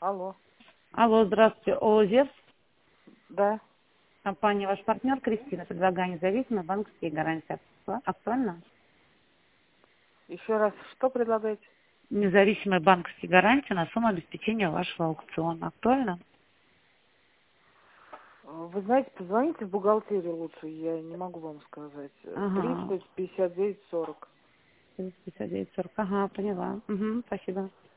Алло. Алло, здравствуйте, ООЗ. Да. Компания «Ваш партнер» Кристина предлагает независимые банковские гарантии. Актуально? Еще раз, что предлагаете? Независимые банковские гарантии на сумму обеспечения вашего аукциона. Актуально? Вы знаете, позвоните в бухгалтерию лучше, я не могу вам сказать. Ага. 359 40. 59 40. Ага, поняла. Угу, спасибо.